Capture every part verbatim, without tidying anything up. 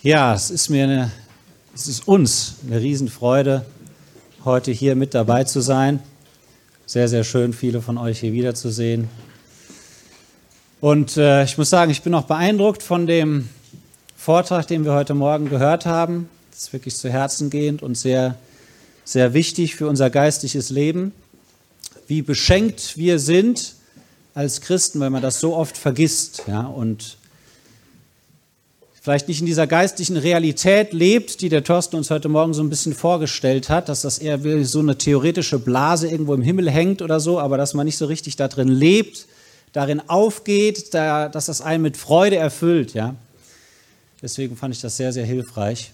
Ja, es ist mir eine, es ist uns eine Riesenfreude, heute hier mit dabei zu sein. Sehr, sehr schön, viele von euch hier wiederzusehen. Und äh, ich muss sagen, ich bin auch beeindruckt von dem Vortrag, den wir heute Morgen gehört haben. Das ist wirklich zu Herzen gehend und sehr, sehr wichtig für unser geistliches Leben. Wie beschenkt wir sind als Christen, weil man das so oft vergisst, ja, und vielleicht nicht in dieser geistlichen Realität lebt, die der Thorsten uns heute Morgen so ein bisschen vorgestellt hat, dass das eher wie so eine theoretische Blase irgendwo im Himmel hängt oder so, aber dass man nicht so richtig da drin lebt, darin aufgeht, da, dass das einen mit Freude erfüllt. Ja. Deswegen fand ich das sehr, sehr hilfreich.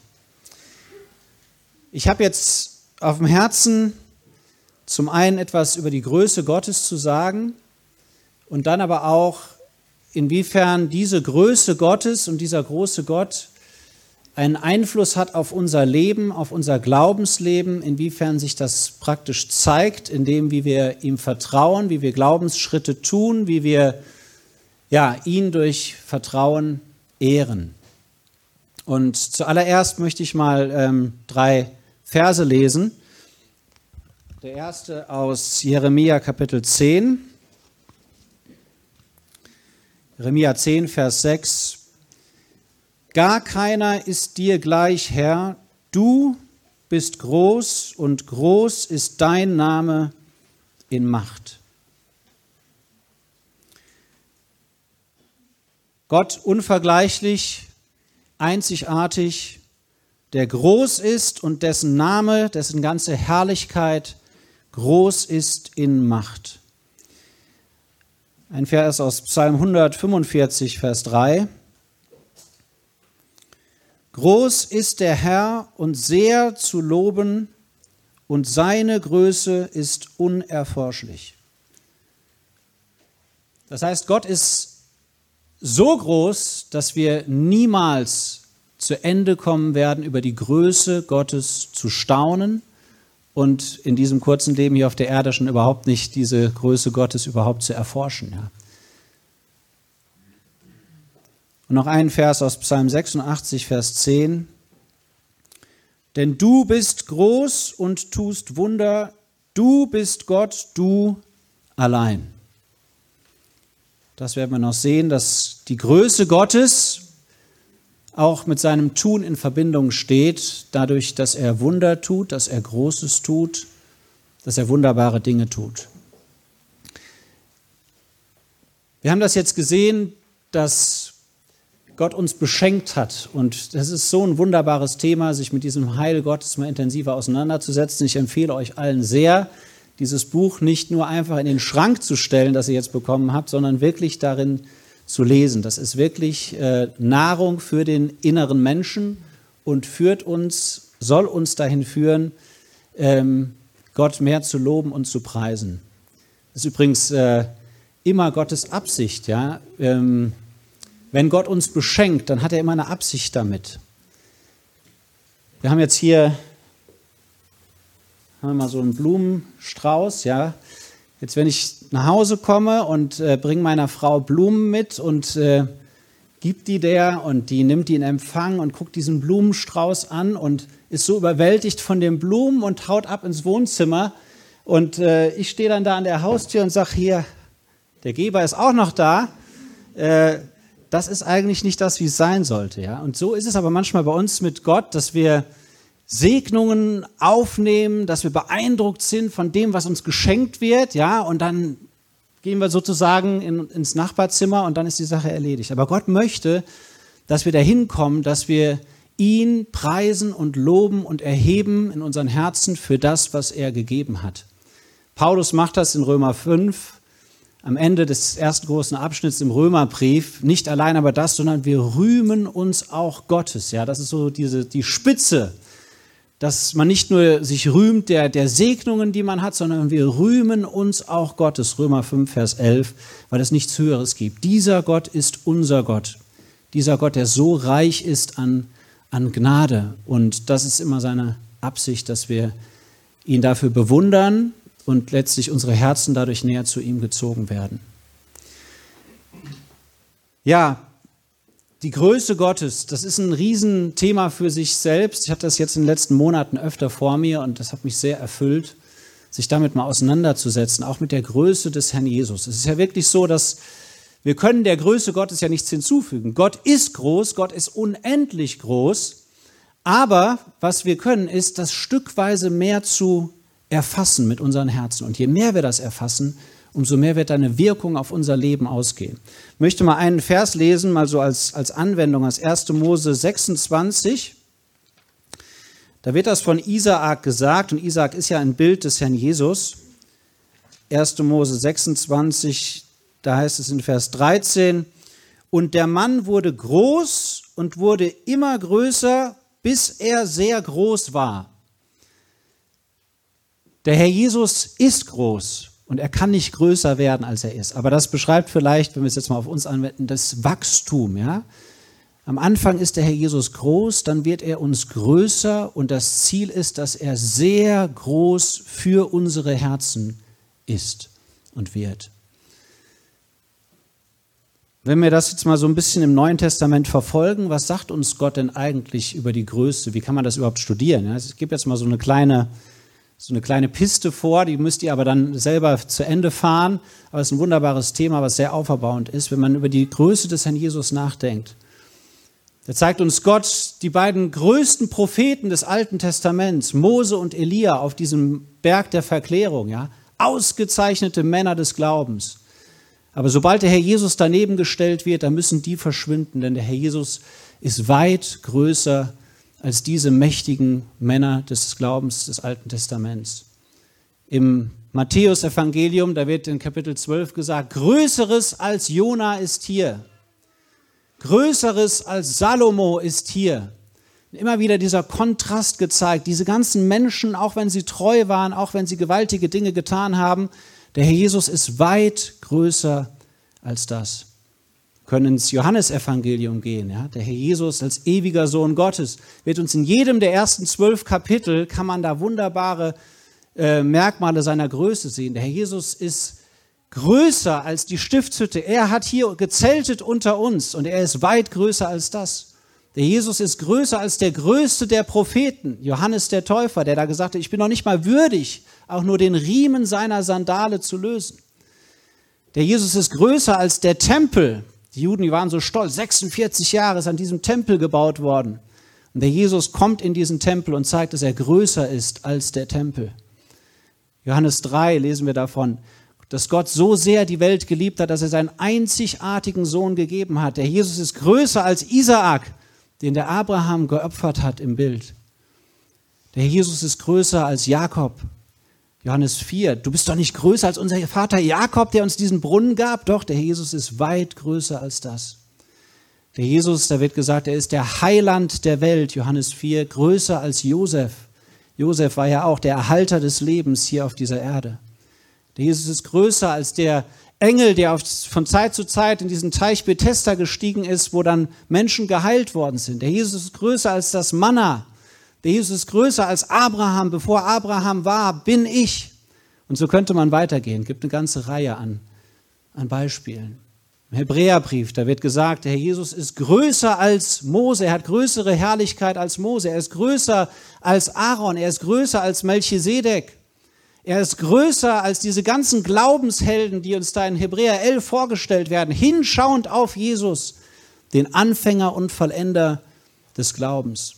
Ich habe jetzt auf dem Herzen, zum einen etwas über die Größe Gottes zu sagen und dann aber auch, inwiefern diese Größe Gottes und dieser große Gott einen Einfluss hat auf unser Leben, auf unser Glaubensleben, inwiefern sich das praktisch zeigt, indem wie wir ihm vertrauen, wie wir Glaubensschritte tun, wie wir ja, ihn durch Vertrauen ehren. Und zuallererst möchte ich mal ähm, drei Verse lesen. Der erste aus Jeremia Kapitel zehn. Jeremia zehn, Vers sechs. Gar keiner ist dir gleich, Herr, du bist groß und groß ist dein Name in Macht. Gott unvergleichlich, einzigartig, der groß ist und dessen Name, dessen ganze Herrlichkeit groß ist in Macht. Ein Vers aus Psalm hundertfünfundvierzig, Vers drei. Groß ist der Herr und sehr zu loben, und seine Größe ist unerforschlich. Das heißt, Gott ist so groß, dass wir niemals zu Ende kommen werden, über die Größe Gottes zu staunen und in diesem kurzen Leben hier auf der Erde schon überhaupt nicht diese Größe Gottes überhaupt zu erforschen. Ja. Und noch ein Vers aus Psalm sechsundachtzig, Vers zehn. Denn du bist groß und tust Wunder, du bist Gott, du allein. Das werden wir noch sehen, dass die Größe Gottes auch mit seinem Tun in Verbindung steht, dadurch, dass er Wunder tut, dass er Großes tut, dass er wunderbare Dinge tut. Wir haben das jetzt gesehen, dass Gott uns beschenkt hat, und das ist so ein wunderbares Thema, sich mit diesem Heil Gottes mal intensiver auseinanderzusetzen. Ich empfehle euch allen sehr, dieses Buch nicht nur einfach in den Schrank zu stellen, das ihr jetzt bekommen habt, sondern wirklich darin zu lesen. Das ist wirklich äh, Nahrung für den inneren Menschen und führt uns, soll uns dahin führen, ähm, Gott mehr zu loben und zu preisen. Das ist übrigens äh, immer Gottes Absicht. Ja? Ähm, wenn Gott uns beschenkt, dann hat er immer eine Absicht damit. Wir haben jetzt hier haben wir mal so einen Blumenstrauß, ja. Jetzt, wenn ich nach Hause komme und äh, bringe meiner Frau Blumen mit und äh, gebe die der und die nimmt die in Empfang und guckt diesen Blumenstrauß an und ist so überwältigt von den Blumen und haut ab ins Wohnzimmer. Und äh, ich stehe dann da an der Haustür und sage, hier, der Geber ist auch noch da. Äh, das ist eigentlich nicht das, wie es sein sollte. Ja? Und so ist es aber manchmal bei uns mit Gott, dass wir Segnungen aufnehmen, dass wir beeindruckt sind von dem, was uns geschenkt wird, ja, und dann gehen wir sozusagen in, ins Nachbarzimmer und dann ist die Sache erledigt. Aber Gott möchte, dass wir dahin kommen, dass wir ihn preisen und loben und erheben in unseren Herzen für das, was er gegeben hat. Paulus macht das in Römer fünf, am Ende des ersten großen Abschnitts im Römerbrief, nicht allein aber das, sondern wir rühmen uns auch Gottes. Ja, das ist so diese, die Spitze, dass man nicht nur sich rühmt der, der Segnungen, die man hat, sondern wir rühmen uns auch Gottes. Römer fünf, Vers elf, weil es nichts Höheres gibt. Dieser Gott ist unser Gott. Dieser Gott, der so reich ist an, an Gnade. Und das ist immer seine Absicht, dass wir ihn dafür bewundern und letztlich unsere Herzen dadurch näher zu ihm gezogen werden. Ja, Die Größe Gottes, das ist ein Riesenthema für sich selbst. Ich hatte das jetzt in den letzten Monaten öfter vor mir und das hat mich sehr erfüllt, sich damit mal auseinanderzusetzen, auch mit der Größe des Herrn Jesus. Es ist ja wirklich so, dass wir können der Größe Gottes ja nichts hinzufügen. Gott ist groß, Gott ist unendlich groß, aber was wir können, ist, das stückweise mehr zu erfassen mit unseren Herzen. Und je mehr wir das erfassen, umso mehr wird eine Wirkung auf unser Leben ausgehen. Ich möchte mal einen Vers lesen, mal so als, als Anwendung, als erster Mose sechsundzwanzig. Da wird das von Isaak gesagt, und Isaak ist ja ein Bild des Herrn Jesus. erster Mose sechsundzwanzig, da heißt es in Vers dreizehn, und der Mann wurde groß und wurde immer größer, bis er sehr groß war. Der Herr Jesus ist groß und er kann nicht größer werden, als er ist. Aber das beschreibt vielleicht, wenn wir es jetzt mal auf uns anwenden, das Wachstum, ja. Am Anfang ist der Herr Jesus groß, dann wird er uns größer und das Ziel ist, dass er sehr groß für unsere Herzen ist und wird. Wenn wir das jetzt mal so ein bisschen im Neuen Testament verfolgen, was sagt uns Gott denn eigentlich über die Größe? Wie kann man das überhaupt studieren? Ja, ich gebe jetzt mal so eine kleine, so eine kleine Piste vor, die müsst ihr aber dann selber zu Ende fahren. Aber es ist ein wunderbares Thema, was sehr auferbauend ist, wenn man über die Größe des Herrn Jesus nachdenkt. Da zeigt uns Gott die beiden größten Propheten des Alten Testaments, Mose und Elia, auf diesem Berg der Verklärung, ja, ausgezeichnete Männer des Glaubens. Aber sobald der Herr Jesus daneben gestellt wird, dann müssen die verschwinden, denn der Herr Jesus ist weit größer als diese mächtigen Männer des Glaubens des Alten Testaments. Im Matthäus-Evangelium, da wird in Kapitel zwölf gesagt, Größeres als Jona ist hier. Größeres als Salomo ist hier. Immer wieder dieser Kontrast gezeigt. Diese ganzen Menschen, auch wenn sie treu waren, auch wenn sie gewaltige Dinge getan haben, der Herr Jesus ist weit größer als das. Wir können ins Johannesevangelium gehen. Ja? Der Herr Jesus als ewiger Sohn Gottes wird uns in jedem der ersten zwölf Kapitel, kann man da wunderbare äh, Merkmale seiner Größe sehen. Der Herr Jesus ist größer als die Stiftshütte. Er hat hier gezeltet unter uns und er ist weit größer als das. Der Jesus ist größer als der größte der Propheten, Johannes der Täufer, der da gesagt hat, ich bin noch nicht mal würdig, auch nur den Riemen seiner Sandale zu lösen. Der Jesus ist größer als der Tempel. Die Juden, die waren so stolz, sechsundvierzig Jahre ist an diesem Tempel gebaut worden. Und der Jesus kommt in diesen Tempel und zeigt, dass er größer ist als der Tempel. Johannes drei lesen wir davon, dass Gott so sehr die Welt geliebt hat, dass er seinen einzigartigen Sohn gegeben hat. Der Jesus ist größer als Isaak, den der Abraham geopfert hat im Bild. Der Jesus ist größer als Jakob. Johannes vier, du bist doch nicht größer als unser Vater Jakob, der uns diesen Brunnen gab. Doch, der Jesus ist weit größer als das. Der Jesus, da wird gesagt, er ist der Heiland der Welt, Johannes vier, größer als Josef. Josef war ja auch der Erhalter des Lebens hier auf dieser Erde. Der Jesus ist größer als der Engel, der auf, von Zeit zu Zeit in diesen Teich Bethesda gestiegen ist, wo dann Menschen geheilt worden sind. Der Jesus ist größer als das Manna. Der Jesus ist größer als Abraham. Bevor Abraham war, bin ich. Und so könnte man weitergehen. Es gibt eine ganze Reihe an, an Beispielen. Im Hebräerbrief, da wird gesagt, der Herr Jesus ist größer als Mose. Er hat größere Herrlichkeit als Mose. Er ist größer als Aaron. Er ist größer als Melchisedek. Er ist größer als diese ganzen Glaubenshelden, die uns da in Hebräer elf vorgestellt werden, hinschauend auf Jesus, den Anfänger und Vollender des Glaubens.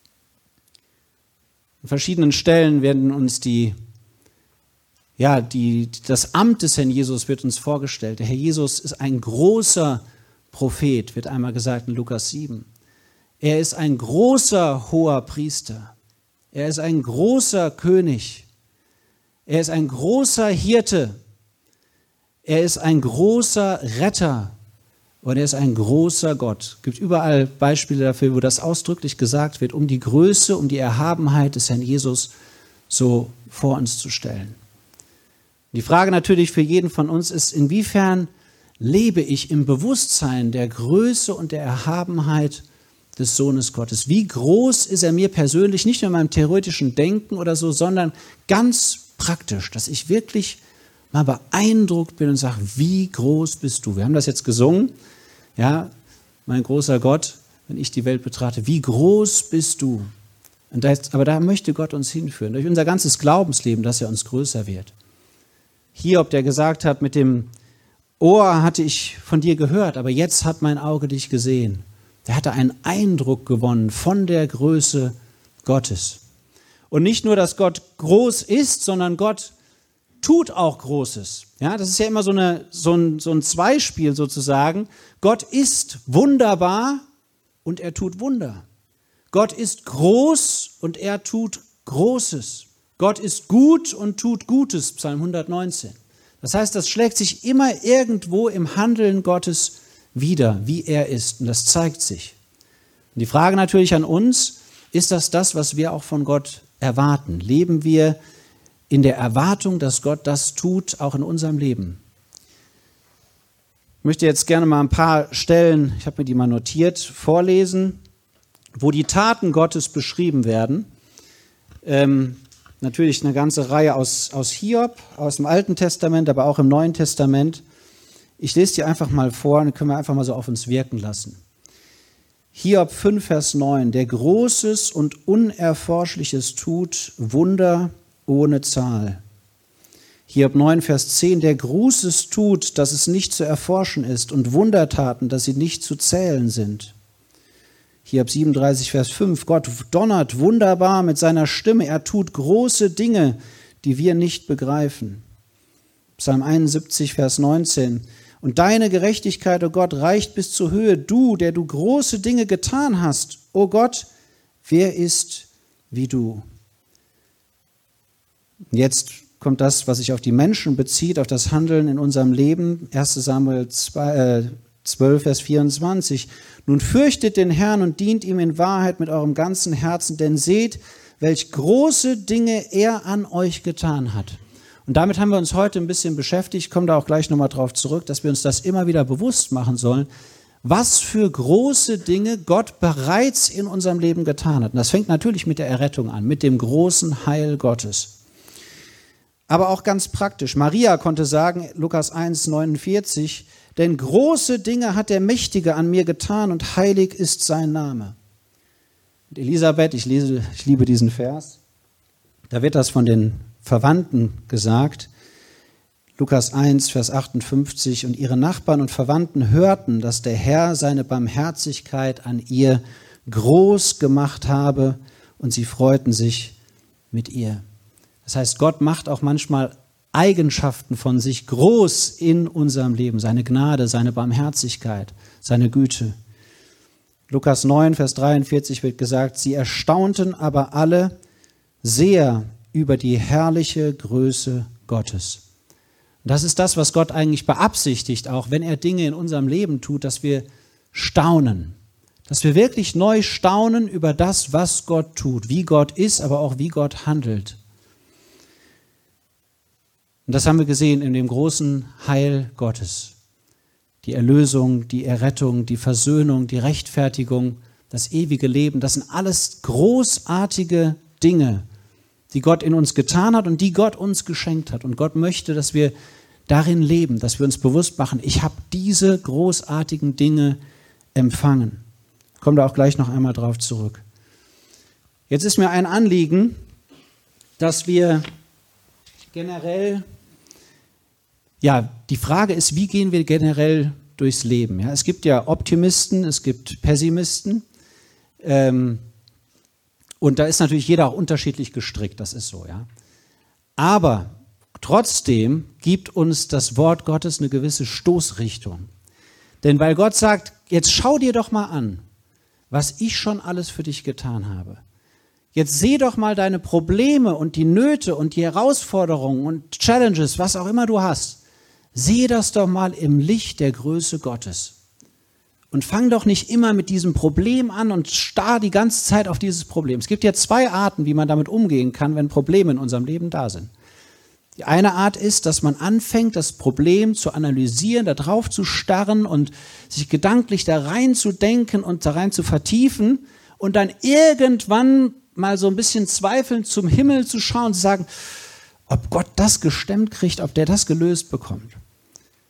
An verschiedenen Stellen werden uns die, ja, die, das Amt des Herrn Jesus wird uns vorgestellt. Der Herr Jesus ist ein großer Prophet, wird einmal gesagt in Lukas sieben. Er ist ein großer hoher Priester. Er ist ein großer König. Er ist ein großer Hirte, er ist ein großer Retter und er ist ein großer Gott. Es gibt überall Beispiele dafür, wo das ausdrücklich gesagt wird, um die Größe, um die Erhabenheit des Herrn Jesus so vor uns zu stellen. Die Frage natürlich für jeden von uns ist, inwiefern lebe ich im Bewusstsein der Größe und der Erhabenheit des Sohnes Gottes? Wie groß ist er mir persönlich, nicht nur in meinem theoretischen Denken oder so, sondern ganz praktisch, dass ich wirklich mal beeindruckt bin und sage, wie groß bist du? Wir haben das jetzt gesungen, ja, mein großer Gott, wenn ich die Welt betrachte, wie groß bist du? Und das, aber da möchte Gott uns hinführen, durch unser ganzes Glaubensleben, dass er uns größer wird. Hiob, der gesagt hat, mit dem Ohr hatte ich von dir gehört, aber jetzt hat mein Auge dich gesehen. Der hatte einen Eindruck gewonnen von der Größe Gottes. Und nicht nur, dass Gott groß ist, sondern Gott tut auch Großes. Ja, das ist ja immer so, eine, so, ein, so ein Zweispiel sozusagen. Gott ist wunderbar und er tut Wunder. Gott ist groß und er tut Großes. Gott ist gut und tut Gutes, Psalm hundertneunzehn. Das heißt, das schlägt sich immer irgendwo im Handeln Gottes wieder, wie er ist. Und das zeigt sich. Und die Frage natürlich an uns, ist das das, was wir auch von Gott erwarten? Leben wir in der Erwartung, dass Gott das tut, auch in unserem Leben? Ich möchte jetzt gerne mal ein paar Stellen, ich habe mir die mal notiert, vorlesen, wo die Taten Gottes beschrieben werden. Ähm, natürlich eine ganze Reihe aus, aus Hiob, aus dem Alten Testament, aber auch im Neuen Testament. Ich lese die einfach mal vor und können wir einfach mal so auf uns wirken lassen. Hiob fünf, Vers neun, der Großes und Unerforschliches tut, Wunder ohne Zahl. Hiob neun, Vers zehn, der Großes tut, dass es nicht zu erforschen ist, und Wundertaten, dass sie nicht zu zählen sind. Hiob siebenunddreißig, Vers fünf, Gott donnert wunderbar mit seiner Stimme, er tut große Dinge, die wir nicht begreifen. Psalm einundsiebzig, Vers neunzehn, und deine Gerechtigkeit, o Gott, reicht bis zur Höhe, du, der du große Dinge getan hast. O Gott, wer ist wie du? Jetzt kommt das, was sich auf die Menschen bezieht, auf das Handeln in unserem Leben. erster Samuel zwölf, Vers vierundzwanzig. Nun fürchtet den Herrn und dient ihm in Wahrheit mit eurem ganzen Herzen, denn seht, welch große Dinge er an euch getan hat. Und damit haben wir uns heute ein bisschen beschäftigt, ich komme da auch gleich nochmal drauf zurück, dass wir uns das immer wieder bewusst machen sollen, was für große Dinge Gott bereits in unserem Leben getan hat. Und das fängt natürlich mit der Errettung an, mit dem großen Heil Gottes. Aber auch ganz praktisch. Maria konnte sagen, Lukas eins, neunundvierzig, denn große Dinge hat der Mächtige an mir getan und heilig ist sein Name. Und Elisabeth, ich, lese, ich liebe diesen Vers, da wird das von den Verwandten gesagt, Lukas eins, Vers achtundfünfzig, und ihre Nachbarn und Verwandten hörten, dass der Herr seine Barmherzigkeit an ihr groß gemacht habe und sie freuten sich mit ihr. Das heißt, Gott macht auch manchmal Eigenschaften von sich groß in unserem Leben, seine Gnade, seine Barmherzigkeit, seine Güte. Lukas neun, Vers dreiundvierzig wird gesagt, sie erstaunten aber alle sehr über die herrliche Größe Gottes. Und das ist das, was Gott eigentlich beabsichtigt, auch wenn er Dinge in unserem Leben tut, dass wir staunen, dass wir wirklich neu staunen über das, was Gott tut, wie Gott ist, aber auch wie Gott handelt. Und das haben wir gesehen in dem großen Heil Gottes. Die Erlösung, die Errettung, die Versöhnung, die Rechtfertigung, das ewige Leben, das sind alles großartige Dinge, die Gott in uns getan hat und die Gott uns geschenkt hat. Und Gott möchte, dass wir darin leben, dass wir uns bewusst machen, ich habe diese großartigen Dinge empfangen. Ich komme da auch gleich noch einmal drauf zurück. Jetzt ist mir ein Anliegen, dass wir generell, ja, die Frage ist, wie gehen wir generell durchs Leben? Ja, es gibt ja Optimisten, es gibt Pessimisten. Ähm, Und da ist natürlich jeder auch unterschiedlich gestrickt, das ist so, ja. Aber trotzdem gibt uns das Wort Gottes eine gewisse Stoßrichtung. Denn weil Gott sagt, jetzt schau dir doch mal an, was ich schon alles für dich getan habe. Jetzt seh doch mal deine Probleme und die Nöte und die Herausforderungen und Challenges, was auch immer du hast. Sehe das doch mal im Licht der Größe Gottes. Und fang doch nicht immer mit diesem Problem an und starr die ganze Zeit auf dieses Problem. Es gibt ja zwei Arten, wie man damit umgehen kann, wenn Probleme in unserem Leben da sind. Die eine Art ist, dass man anfängt, das Problem zu analysieren, da drauf zu starren und sich gedanklich da rein zu denken und da rein zu vertiefen und dann irgendwann mal so ein bisschen zweifelnd zum Himmel zu schauen und zu sagen, ob Gott das gestemmt kriegt, ob der das gelöst bekommt.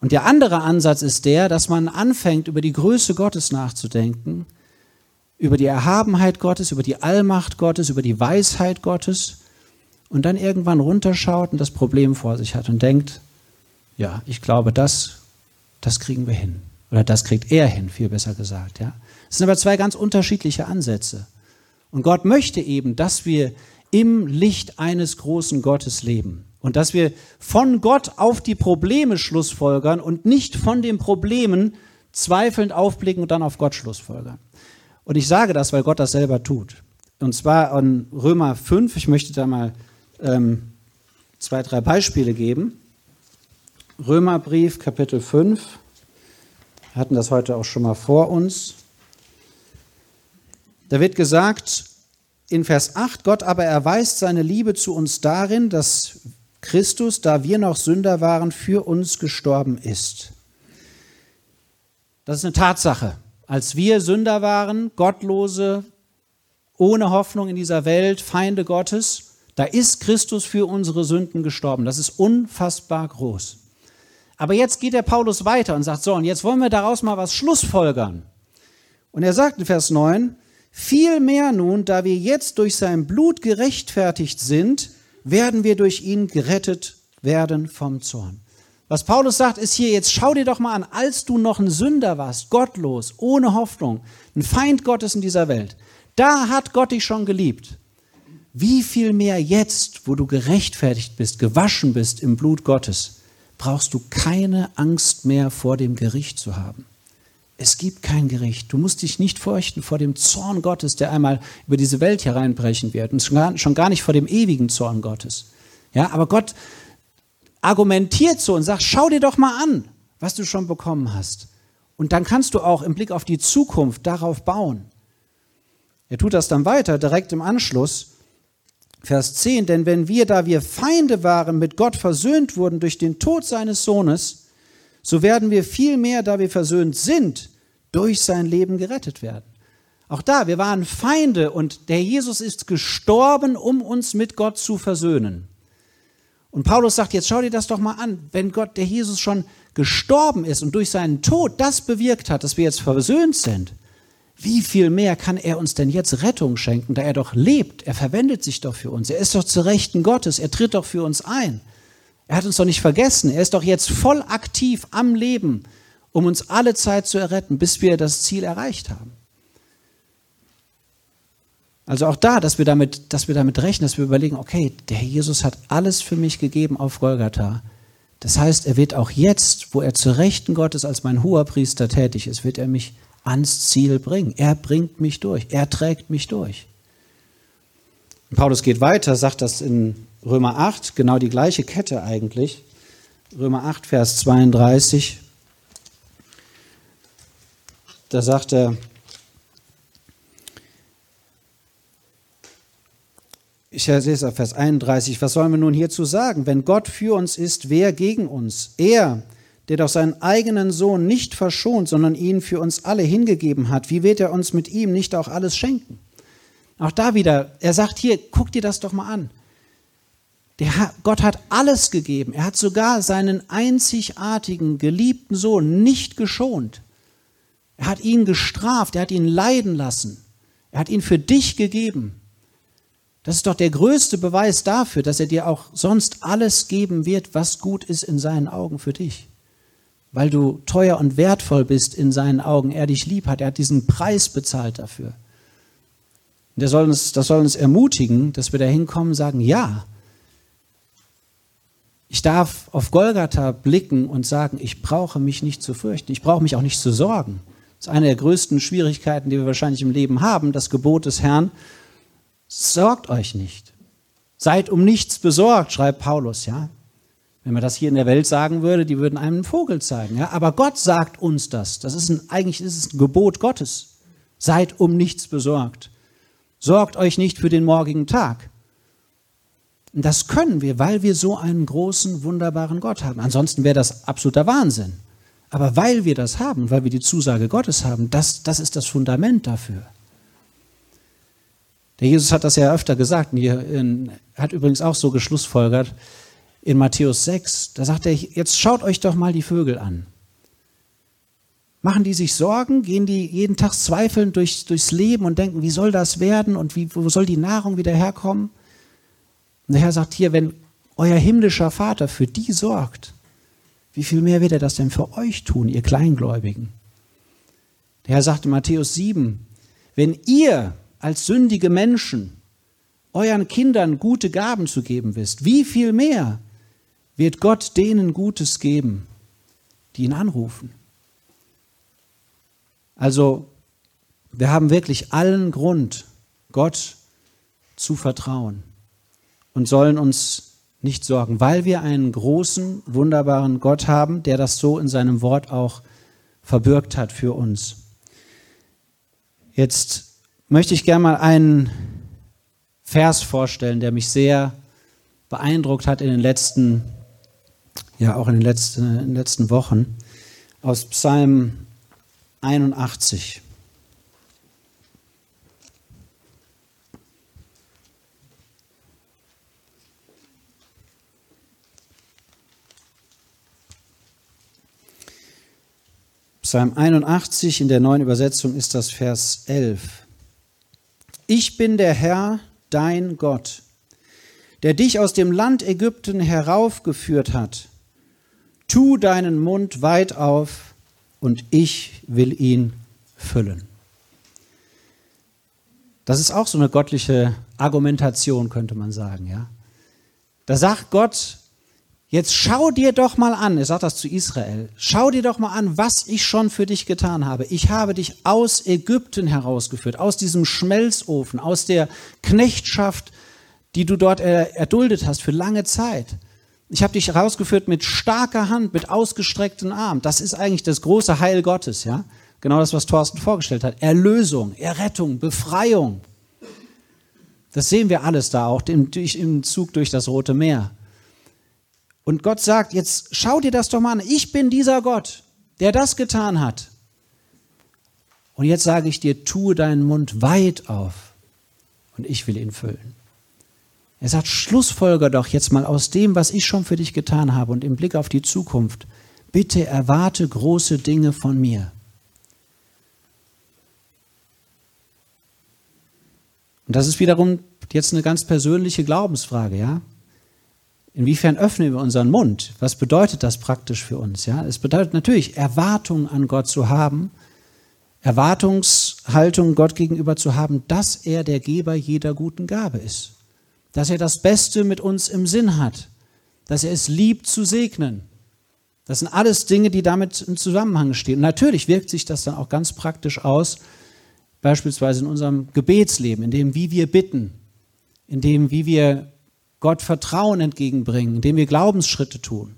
Und der andere Ansatz ist der, dass man anfängt, über die Größe Gottes nachzudenken, über die Erhabenheit Gottes, über die Allmacht Gottes, über die Weisheit Gottes und dann irgendwann runterschaut und das Problem vor sich hat und denkt, ja, ich glaube, das, das kriegen wir hin. Oder das kriegt er hin, viel besser gesagt. Ja. Das sind aber zwei ganz unterschiedliche Ansätze. Und Gott möchte eben, dass wir im Licht eines großen Gottes leben. Und dass wir von Gott auf die Probleme schlussfolgern und nicht von den Problemen zweifelnd aufblicken und dann auf Gott schlussfolgern. Und ich sage das, weil Gott das selber tut. Und zwar in Römer fünf, ich möchte da mal ähm, zwei, drei Beispiele geben. Römerbrief, Kapitel fünf. Wir hatten das heute auch schon mal vor uns. Da wird gesagt, in Vers acht, Gott aber erweist seine Liebe zu uns darin, dass Christus, da wir noch Sünder waren, für uns gestorben ist. Das ist eine Tatsache. Als wir Sünder waren, Gottlose, ohne Hoffnung in dieser Welt, Feinde Gottes, da ist Christus für unsere Sünden gestorben. Das ist unfassbar groß. Aber jetzt geht der Paulus weiter und sagt, so, und jetzt wollen wir daraus mal was schlussfolgern. Und er sagt in Vers neun, vielmehr nun, da wir jetzt durch sein Blut gerechtfertigt sind, werden wir durch ihn gerettet werden vom Zorn. Was Paulus sagt, ist hier, jetzt schau dir doch mal an, als du noch ein Sünder warst, gottlos, ohne Hoffnung, ein Feind Gottes in dieser Welt, da hat Gott dich schon geliebt. Wie viel mehr jetzt, wo du gerechtfertigt bist, gewaschen bist im Blut Gottes, brauchst du keine Angst mehr vor dem Gericht zu haben. Es gibt kein Gericht. Du musst dich nicht fürchten vor dem Zorn Gottes, der einmal über diese Welt hereinbrechen wird. Und schon gar nicht vor dem ewigen Zorn Gottes. Ja, aber Gott argumentiert so und sagt, schau dir doch mal an, was du schon bekommen hast. Und dann kannst du auch im Blick auf die Zukunft darauf bauen. Er tut das dann weiter, direkt im Anschluss. Vers zehn, denn wenn wir, da wir Feinde waren, mit Gott versöhnt wurden durch den Tod seines Sohnes, so werden wir vielmehr, da wir versöhnt sind, durch sein Leben gerettet werden. Auch da, wir waren Feinde und der Jesus ist gestorben, um uns mit Gott zu versöhnen. Und Paulus sagt, jetzt schau dir das doch mal an, wenn Gott, der Jesus schon gestorben ist und durch seinen Tod das bewirkt hat, dass wir jetzt versöhnt sind, wie viel mehr kann er uns denn jetzt Rettung schenken, da er doch lebt, er verwendet sich doch für uns, er ist doch zu Rechten Gottes, er tritt doch für uns ein. Er hat uns doch nicht vergessen, er ist doch jetzt voll aktiv am Leben, um uns alle Zeit zu erretten, bis wir das Ziel erreicht haben. Also auch da, dass wir damit, dass wir damit rechnen, dass wir überlegen, okay, der Herr Jesus hat alles für mich gegeben auf Golgatha. Das heißt, er wird auch jetzt, wo er zu Rechten Gottes als mein Hoherpriester tätig ist, wird er mich ans Ziel bringen. Er bringt mich durch, er trägt mich durch. Und Paulus geht weiter, sagt das in Römer acht, genau die gleiche Kette eigentlich. Römer acht, Vers zweiunddreißig. Da sagt er, ich lese auf Vers einunddreißig, was sollen wir nun hierzu sagen? Wenn Gott für uns ist, wer gegen uns? Er, der doch seinen eigenen Sohn nicht verschont, sondern ihn für uns alle hingegeben hat, wie wird er uns mit ihm nicht auch alles schenken? Auch da wieder, er sagt hier, guck dir das doch mal an. Der, Gott hat alles gegeben. Er hat sogar seinen einzigartigen, geliebten Sohn nicht geschont. Er hat ihn gestraft, er hat ihn leiden lassen. Er hat ihn für dich gegeben. Das ist doch der größte Beweis dafür, dass er dir auch sonst alles geben wird, was gut ist in seinen Augen für dich. Weil du teuer und wertvoll bist in seinen Augen. Er dich lieb hat, er hat diesen Preis bezahlt dafür. Und das soll uns, das soll uns ermutigen, dass wir da hinkommen und sagen, ja, ich darf auf Golgatha blicken und sagen, ich brauche mich nicht zu fürchten, ich brauche mich auch nicht zu sorgen. Das ist eine der größten Schwierigkeiten, die wir wahrscheinlich im Leben haben, das Gebot des Herrn. Sorgt euch nicht. Seid um nichts besorgt, schreibt Paulus, ja. Wenn man das hier in der Welt sagen würde, die würden einem einen Vogel zeigen, ja. Aber Gott sagt uns das. Das ist ein, eigentlich ist es ein Gebot Gottes. Seid um nichts besorgt. Sorgt euch nicht für den morgigen Tag. Und das können wir, weil wir so einen großen, wunderbaren Gott haben. Ansonsten wäre das absoluter Wahnsinn. Aber weil wir das haben, weil wir die Zusage Gottes haben, das, das ist das Fundament dafür. Der Jesus hat das ja öfter gesagt, und er hat übrigens auch so geschlussfolgert, in Matthäus sechs, da sagt er, jetzt schaut euch doch mal die Vögel an. Machen die sich Sorgen? Gehen die jeden Tag zweifelnd durch, durchs Leben und denken, wie soll das werden und wie, wo soll die Nahrung wieder herkommen? Und der Herr sagt hier, wenn euer himmlischer Vater für die sorgt, wie viel mehr wird er das denn für euch tun, ihr Kleingläubigen? Der Herr sagt in Matthäus sieben, wenn ihr als sündige Menschen euren Kindern gute Gaben zu geben wisst, wie viel mehr wird Gott denen Gutes geben, die ihn anrufen? Also, wir haben wirklich allen Grund, Gott zu vertrauen und sollen uns nicht sorgen, weil wir einen großen, wunderbaren Gott haben, der das so in seinem Wort auch verbürgt hat für uns. Jetzt möchte ich gerne mal einen Vers vorstellen, der mich sehr beeindruckt hat in den letzten, ja auch in den letzten, in den letzten Wochen, aus Psalm einundachtzig. Psalm einundachtzig, in der neuen Übersetzung ist das Vers elf. Ich bin der Herr, dein Gott, der dich aus dem Land Ägypten heraufgeführt hat. Tu deinen Mund weit auf, und ich will ihn füllen. Das ist auch so eine göttliche Argumentation, könnte man sagen. Ja? Da sagt Gott, jetzt schau dir doch mal an, er sagt das zu Israel, schau dir doch mal an, was ich schon für dich getan habe. Ich habe dich aus Ägypten herausgeführt, aus diesem Schmelzofen, aus der Knechtschaft, die du dort erduldet hast für lange Zeit. Ich habe dich herausgeführt mit starker Hand, mit ausgestreckten Armen. Das ist eigentlich das große Heil Gottes, ja? Genau das, was Thorsten vorgestellt hat. Erlösung, Errettung, Befreiung. Das sehen wir alles da auch im, im Zug durch das Rote Meer. Und Gott sagt, jetzt schau dir das doch mal an. Ich bin dieser Gott, der das getan hat. Und jetzt sage ich dir, tue deinen Mund weit auf und ich will ihn füllen. Er sagt, schlussfolger doch jetzt mal aus dem, was ich schon für dich getan habe und im Blick auf die Zukunft. Bitte erwarte große Dinge von mir. Und das ist wiederum jetzt eine ganz persönliche Glaubensfrage, ja? Inwiefern öffnen wir unseren Mund? Was bedeutet das praktisch für uns? Ja? Es bedeutet natürlich, Erwartungen an Gott zu haben, Erwartungshaltung Gott gegenüber zu haben, dass er der Geber jeder guten Gabe ist. Dass er das Beste mit uns im Sinn hat, dass er es liebt zu segnen. Das sind alles Dinge, die damit im Zusammenhang stehen. Und natürlich wirkt sich das dann auch ganz praktisch aus, beispielsweise in unserem Gebetsleben, in dem, wie wir bitten, in dem, wie wir Gott Vertrauen entgegenbringen, in dem wir Glaubensschritte tun.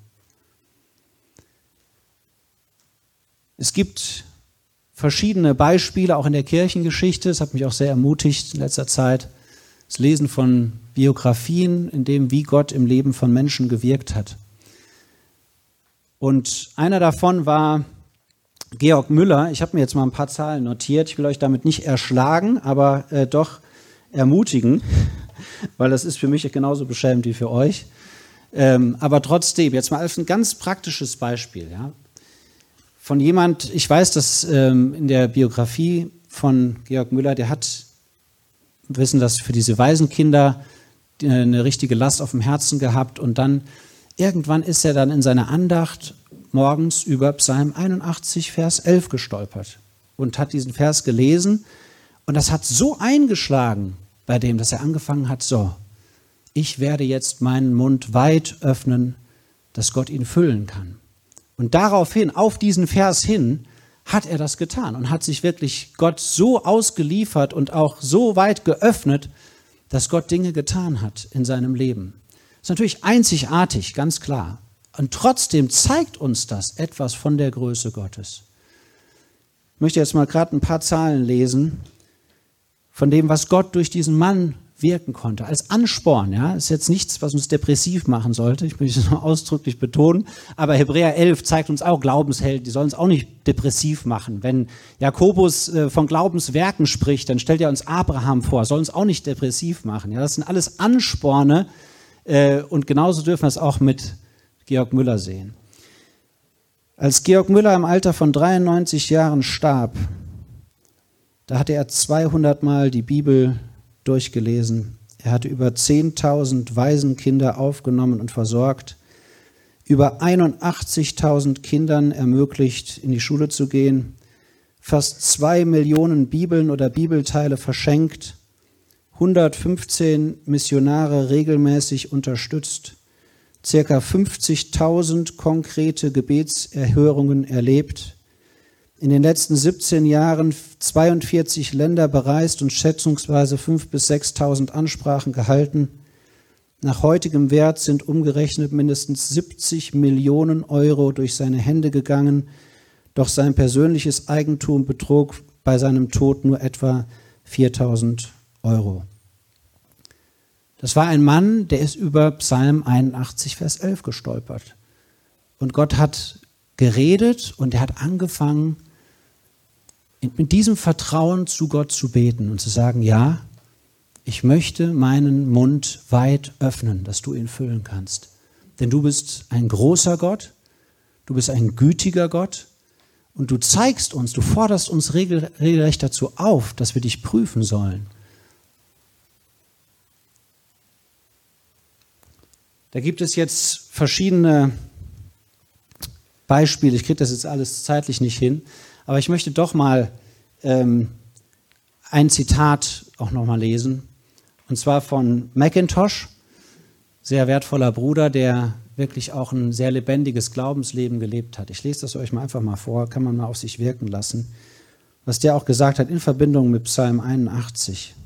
Es gibt verschiedene Beispiele, auch in der Kirchengeschichte, das hat mich auch sehr ermutigt in letzter Zeit, das Lesen von Biografien, in dem, wie Gott im Leben von Menschen gewirkt hat. Und einer davon war Georg Müller. Ich habe mir jetzt mal ein paar Zahlen notiert. Ich will euch damit nicht erschlagen, aber äh, doch ermutigen, weil das ist für mich genauso beschämend wie für euch. Ähm, aber trotzdem, jetzt mal als ein ganz praktisches Beispiel. Ja, von jemand, ich weiß, dass ähm, in der Biografie von Georg Müller, der hat, wir wissen das, für diese Waisenkinder eine richtige Last auf dem Herzen gehabt und dann irgendwann ist er dann in seiner Andacht morgens über Psalm einundachtzig, Vers elf gestolpert und hat diesen Vers gelesen und das hat so eingeschlagen bei dem, dass er angefangen hat, so, ich werde jetzt meinen Mund weit öffnen, dass Gott ihn füllen kann. Und daraufhin, auf diesen Vers hin, hat er das getan und hat sich wirklich Gott so ausgeliefert und auch so weit geöffnet, dass Gott Dinge getan hat in seinem Leben. Das ist natürlich einzigartig, ganz klar. Und trotzdem zeigt uns das etwas von der Größe Gottes. Ich möchte jetzt mal gerade ein paar Zahlen lesen von dem, was Gott durch diesen Mann wirken konnte. Als Ansporn, ja, ist jetzt nichts, was uns depressiv machen sollte. Ich möchte es nur ausdrücklich betonen. Aber Hebräer elf zeigt uns auch Glaubenshelden, die sollen uns auch nicht depressiv machen. Wenn Jakobus äh, von Glaubenswerken spricht, dann stellt er uns Abraham vor, soll uns auch nicht depressiv machen. Ja, das sind alles Ansporne, Äh, und genauso dürfen wir es auch mit Georg Müller sehen. Als Georg Müller im Alter von dreiundneunzig Jahren starb, da hatte er zweihundert Mal die Bibel durchgelesen. Er hatte über zehntausend Waisenkinder aufgenommen und versorgt, über einundachtzigtausend Kindern ermöglicht, in die Schule zu gehen, fast zwei Millionen Bibeln oder Bibelteile verschenkt, hundertfünfzehn Missionare regelmäßig unterstützt, circa fünfzigtausend konkrete Gebetserhörungen erlebt, in den letzten siebzehn Jahren zweiundvierzig Länder bereist und schätzungsweise fünftausend bis sechstausend Ansprachen gehalten. Nach heutigem Wert sind umgerechnet mindestens siebzig Millionen Euro durch seine Hände gegangen, doch sein persönliches Eigentum betrug bei seinem Tod nur etwa viertausend Euro. Das war ein Mann, der ist über Psalm einundachtzig, Vers elf gestolpert. Und Gott hat geredet und er hat angefangen, mit diesem Vertrauen zu Gott zu beten und zu sagen, ja, ich möchte meinen Mund weit öffnen, dass du ihn füllen kannst. Denn du bist ein großer Gott, du bist ein gütiger Gott und du zeigst uns, du forderst uns regelrecht dazu auf, dass wir dich prüfen sollen. Da gibt es jetzt verschiedene Beispiele, ich kriege das jetzt alles zeitlich nicht hin, aber ich möchte doch mal ähm, ein Zitat auch nochmal lesen. Und zwar von Mackintosh, sehr wertvoller Bruder, der wirklich auch ein sehr lebendiges Glaubensleben gelebt hat. Ich lese das euch mal einfach mal vor, kann man mal auf sich wirken lassen. Was der auch gesagt hat in Verbindung mit Psalm einundachtzig.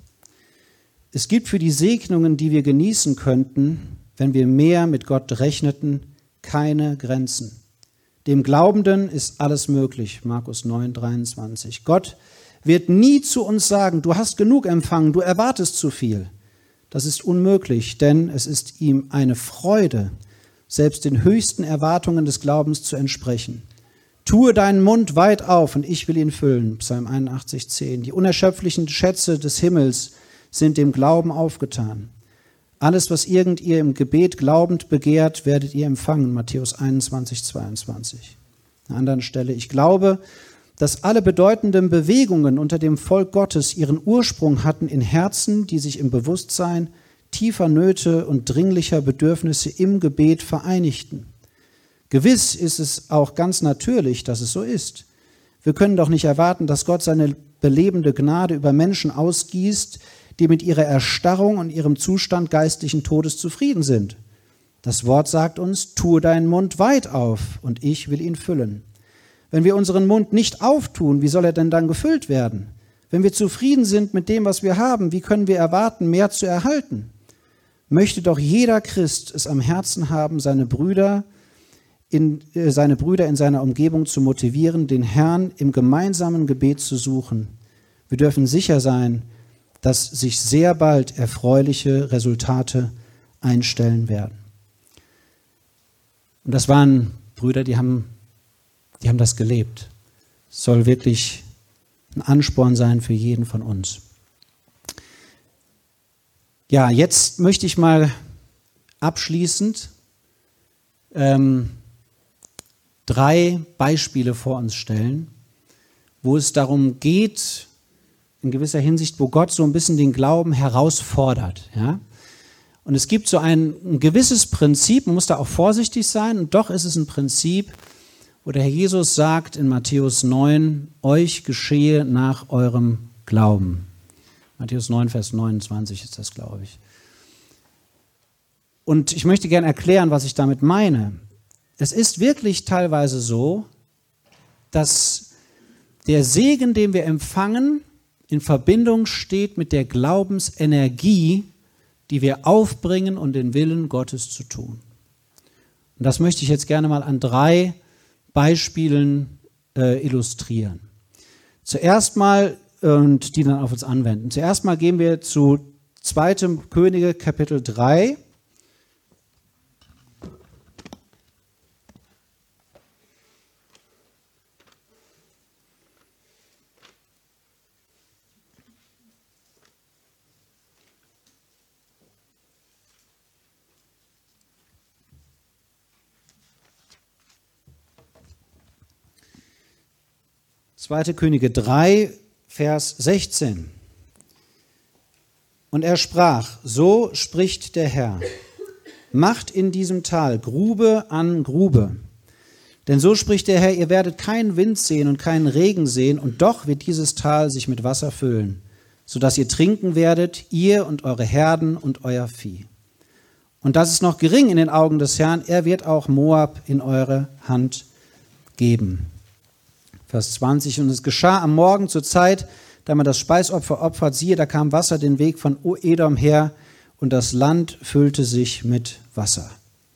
Es gibt für die Segnungen, die wir genießen könnten, wenn wir mehr mit Gott rechneten, keine Grenzen. Dem Glaubenden ist alles möglich, Markus neun, dreiundzwanzig. Gott wird nie zu uns sagen, du hast genug empfangen, du erwartest zu viel. Das ist unmöglich, denn es ist ihm eine Freude, selbst den höchsten Erwartungen des Glaubens zu entsprechen. Tue deinen Mund weit auf und ich will ihn füllen, Psalm einundachtzig, zehn. Die unerschöpflichen Schätze des Himmels sind dem Glauben aufgetan. Alles, was irgend ihr im Gebet glaubend begehrt, werdet ihr empfangen, Matthäus einundzwanzig, zweiundzwanzig. An einer anderen Stelle, ich glaube, dass alle bedeutenden Bewegungen unter dem Volk Gottes ihren Ursprung hatten in Herzen, die sich im Bewusstsein tiefer Nöte und dringlicher Bedürfnisse im Gebet vereinigten. Gewiss ist es auch ganz natürlich, dass es so ist. Wir können doch nicht erwarten, dass Gott seine belebende Gnade über Menschen ausgießt, die mit ihrer Erstarrung und ihrem Zustand geistlichen Todes zufrieden sind. Das Wort sagt uns, tue deinen Mund weit auf und ich will ihn füllen. Wenn wir unseren Mund nicht auftun, wie soll er denn dann gefüllt werden? Wenn wir zufrieden sind mit dem, was wir haben, wie können wir erwarten, mehr zu erhalten? Möchte doch jeder Christ es am Herzen haben, seine Brüder in, äh, seine Brüder in seiner Umgebung zu motivieren, den Herrn im gemeinsamen Gebet zu suchen. Wir dürfen sicher sein, dass sich sehr bald erfreuliche Resultate einstellen werden. Und das waren Brüder, die haben, die haben das gelebt. Es soll wirklich ein Ansporn sein für jeden von uns. Ja, jetzt möchte ich mal abschließend ähm, drei Beispiele vor uns stellen, wo es darum geht, in gewisser Hinsicht, wo Gott so ein bisschen den Glauben herausfordert. Ja? Und es gibt so ein, ein gewisses Prinzip, man muss da auch vorsichtig sein, und doch ist es ein Prinzip, wo der Herr Jesus sagt in Matthäus neun, euch geschehe nach eurem Glauben. Matthäus neun, Vers neunundzwanzig ist das, glaube ich. Und ich möchte gerne erklären, was ich damit meine. Es ist wirklich teilweise so, dass der Segen, den wir empfangen, in Verbindung steht mit der Glaubensenergie, die wir aufbringen, um den Willen Gottes zu tun. Und das möchte ich jetzt gerne mal an drei Beispielen äh, illustrieren. Zuerst mal, und die dann auf uns anwenden. Zuerst mal gehen wir zu zweiten Könige, Kapitel drei. zweite Könige drei, Vers sechzehn. Und er sprach, so spricht der Herr, macht in diesem Tal Grube an Grube. Denn so spricht der Herr, ihr werdet keinen Wind sehen und keinen Regen sehen, und doch wird dieses Tal sich mit Wasser füllen, sodass ihr trinken werdet, ihr und eure Herden und euer Vieh. Und das ist noch gering in den Augen des Herrn, er wird auch Moab in eure Hand geben. Vers zwanzig, und es geschah am Morgen zur Zeit, da man das Speisopfer opfert, siehe, da kam Wasser den Weg von Edom her, und das Land füllte sich mit Wasser.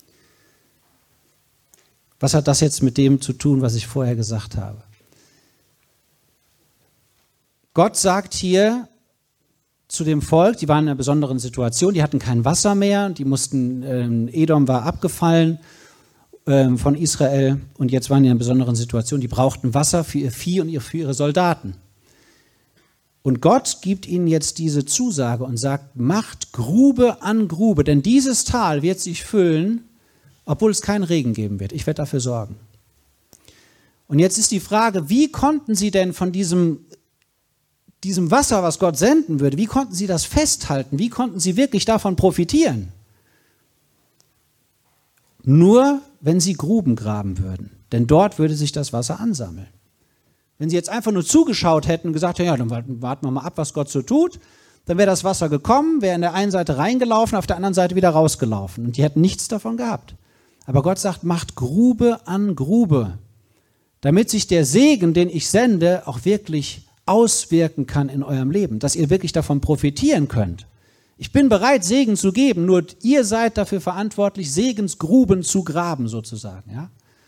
Was hat das jetzt mit dem zu tun, was ich vorher gesagt habe? Gott sagt hier zu dem Volk, die waren in einer besonderen Situation, die hatten kein Wasser mehr, die mussten, äh, Edom war abgefallen äh, von Israel, und jetzt waren die in einer besonderen Situation, die brauchten Wasser für ihr Vieh und für ihre Soldaten. Und Gott gibt ihnen jetzt diese Zusage und sagt, macht Grube an Grube, denn dieses Tal wird sich füllen, obwohl es keinen Regen geben wird. Ich werde dafür sorgen. Und jetzt ist die Frage, wie konnten sie denn von diesem, diesem Wasser, was Gott senden würde, wie konnten sie das festhalten? Wie konnten sie wirklich davon profitieren? Nur, wenn sie Gruben graben würden, denn dort würde sich das Wasser ansammeln. Wenn sie jetzt einfach nur zugeschaut hätten und gesagt hätten, ja, dann warten wir mal ab, was Gott so tut, dann wäre das Wasser gekommen, wäre an der einen Seite reingelaufen, auf der anderen Seite wieder rausgelaufen. Und die hätten nichts davon gehabt. Aber Gott sagt, macht Grube an Grube, damit sich der Segen, den ich sende, auch wirklich auswirken kann in eurem Leben, dass ihr wirklich davon profitieren könnt. Ich bin bereit, Segen zu geben, nur ihr seid dafür verantwortlich, Segensgruben zu graben sozusagen. Ja?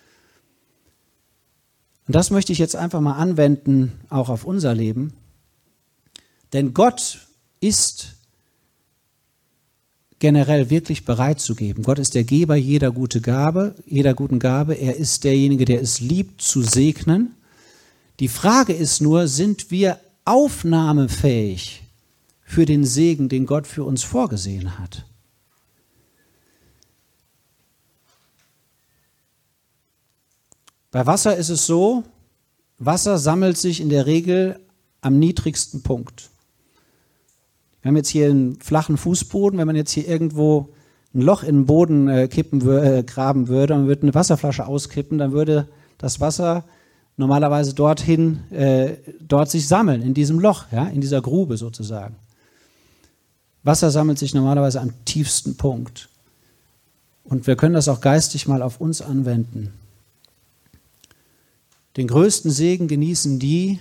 Und das möchte ich jetzt einfach mal anwenden, auch auf unser Leben. Denn Gott ist generell wirklich bereit zu geben. Gott ist der Geber jeder guten Gabe, jeder guten Gabe. Er ist derjenige, der es liebt, zu segnen. Die Frage ist nur, sind wir aufnahmefähig für den Segen, den Gott für uns vorgesehen hat? Bei Wasser ist es so, Wasser sammelt sich in der Regel am niedrigsten Punkt. Wir haben jetzt hier einen flachen Fußboden, wenn man jetzt hier irgendwo ein Loch in den Boden äh, kippen, äh, graben würde und würde eine Wasserflasche auskippen, dann würde das Wasser normalerweise dorthin, äh, dort sich sammeln, in diesem Loch, ja, in dieser Grube sozusagen. Wasser sammelt sich normalerweise am tiefsten Punkt. Und wir können das auch geistig mal auf uns anwenden. Den größten Segen genießen die,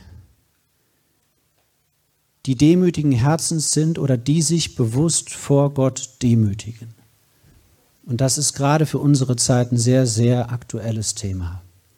die demütigen Herzens sind oder die sich bewusst vor Gott demütigen. Und das ist gerade für unsere Zeit ein sehr, sehr aktuelles Thema.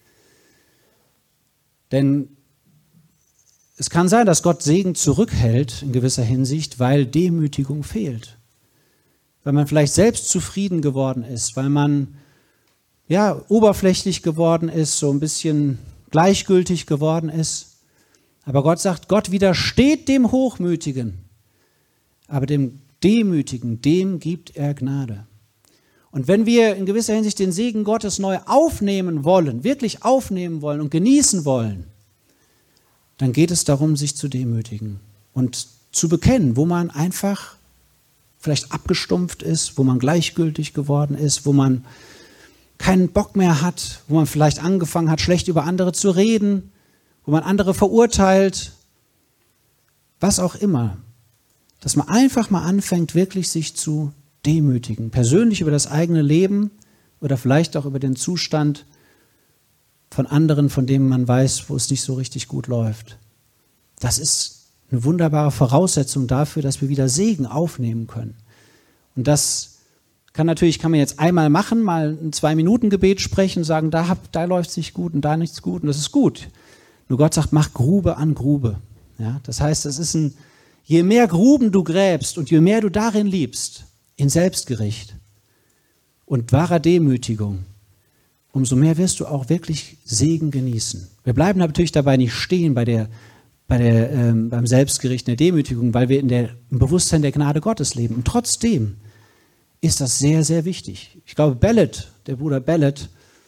Denn es kann sein, dass Gott Segen zurückhält in gewisser Hinsicht, weil Demütigung fehlt. Weil man vielleicht selbst zufrieden geworden ist, weil man ja, oberflächlich geworden ist, so ein bisschen gleichgültig geworden ist. Aber Gott sagt, Gott widersteht dem Hochmütigen, aber dem Demütigen, dem gibt er Gnade. Und wenn wir in gewisser Hinsicht den Segen Gottes neu aufnehmen wollen, wirklich aufnehmen wollen und genießen wollen, dann geht es darum, sich zu demütigen und zu bekennen, wo man einfach vielleicht abgestumpft ist, wo man gleichgültig geworden ist, wo man keinen Bock mehr hat, wo man vielleicht angefangen hat, schlecht über andere zu reden, wo man andere verurteilt, was auch immer. Dass man einfach mal anfängt, wirklich sich zu demütigen, persönlich über das eigene Leben oder vielleicht auch über den Zustand von anderen, von dem man weiß, wo es nicht so richtig gut läuft. Das ist eine wunderbare Voraussetzung dafür, dass wir wieder Segen aufnehmen können. Und das kann natürlich, kann man jetzt einmal machen, mal ein Zwei-Minuten-Gebet sprechen und sagen, da, hab, da läuft es nicht gut und da nichts gut und das ist gut. Nur Gott sagt, mach Grube an Grube. Ja, das heißt, es ist ein, je mehr Gruben du gräbst und je mehr du darin liebst, in Selbstgericht und wahrer Demütigung, umso mehr wirst du auch wirklich Segen genießen. Wir bleiben natürlich dabei nicht stehen bei der, bei der, ähm, beim Selbstgericht in der Demütigung, weil wir in der, im Bewusstsein der Gnade Gottes leben. Und trotzdem ist das sehr, sehr wichtig. Ich glaube, Bellet, der Bruder Bellet,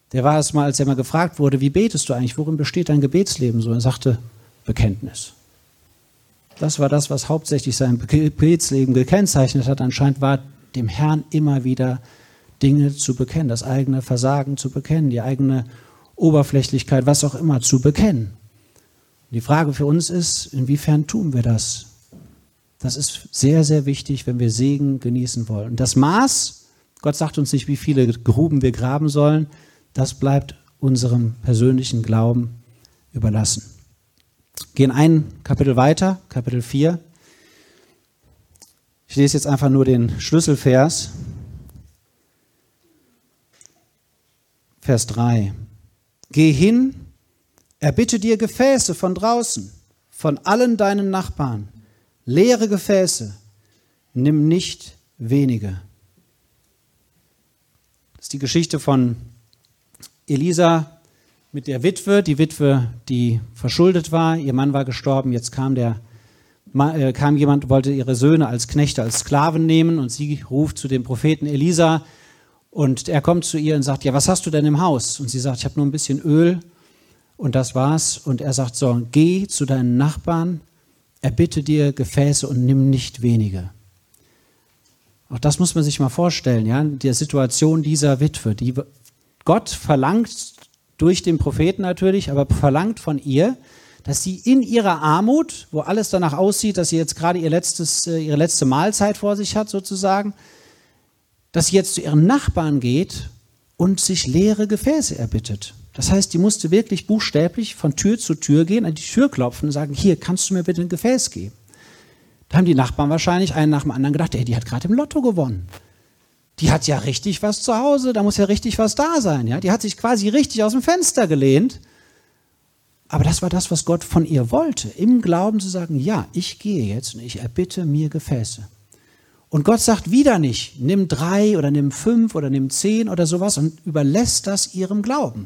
Der war es mal, als er mal gefragt wurde, wie betest du eigentlich, worin besteht dein Gebetsleben so? Er sagte, Bekenntnis. Das war das, was hauptsächlich sein Gebetsleben gekennzeichnet hat. Anscheinend war dem Herrn immer wieder Dinge zu bekennen, das eigene Versagen zu bekennen, die eigene Oberflächlichkeit, was auch immer, zu bekennen. Die Frage für uns ist, inwiefern tun wir das? Das ist sehr, sehr wichtig, wenn wir Segen genießen wollen. Und das Maß, Gott sagt uns nicht, wie viele Gruben wir graben sollen, das bleibt unserem persönlichen Glauben überlassen. Gehen ein Kapitel weiter, Kapitel vier. Ich lese jetzt einfach nur den Schlüsselvers. Vers drei. Geh hin, erbitte dir Gefäße von draußen, von allen deinen Nachbarn, leere Gefäße, nimm nicht wenige. Das ist die Geschichte von Elisa mit der Witwe, die Witwe, die verschuldet war, ihr Mann war gestorben, jetzt kam, der, äh, kam jemand, wollte ihre Söhne als Knechte, als Sklaven nehmen und sie ruft zu dem Propheten Elisa und er kommt zu ihr und sagt, ja, was hast du denn im Haus? Und sie sagt, ich habe nur ein bisschen Öl und das war's. Und er sagt so, geh zu deinen Nachbarn, erbitte dir Gefäße und nimm nicht wenige. Auch das muss man sich mal vorstellen, ja, die Situation dieser Witwe, die Gott verlangt, durch den Propheten natürlich, aber verlangt von ihr, dass sie in ihrer Armut, wo alles danach aussieht, dass sie jetzt gerade ihr letztes, ihre letzte Mahlzeit vor sich hat sozusagen, dass sie jetzt zu ihren Nachbarn geht und sich leere Gefäße erbittet. Das heißt, die musste wirklich buchstäblich von Tür zu Tür gehen, an die Tür klopfen und sagen, hier, kannst du mir bitte ein Gefäß geben? Da haben die Nachbarn wahrscheinlich einen nach dem anderen gedacht, ey, die hat gerade im Lotto gewonnen. Die hat ja richtig was zu Hause, da muss ja richtig was da sein. Ja? Die hat sich quasi richtig aus dem Fenster gelehnt. Aber das war das, was Gott von ihr wollte, im Glauben zu sagen, ja, ich gehe jetzt und ich erbitte mir Gefäße. Und Gott sagt wieder nicht, nimm drei oder nimm fünf oder nimm zehn oder sowas und überlässt das ihrem Glauben.